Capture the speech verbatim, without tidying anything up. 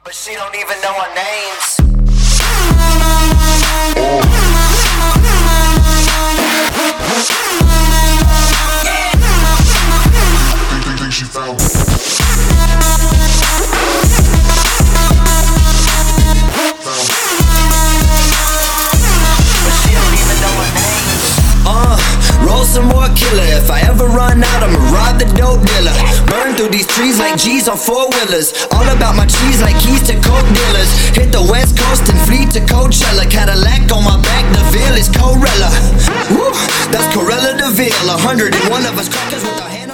but she don't even know our names. Think, think she found Roll some more killer. If I ever run out, I'ma rob the dope dealer. Burn through these trees like G's on four-wheelers. All about my cheese like keys to coke dealers. Hit the west coast and flee to Coachella. Cadillac on my back, the Ville is Corella. Woo, that's Corella DeVille. A hundred and one of us crackers with our hands.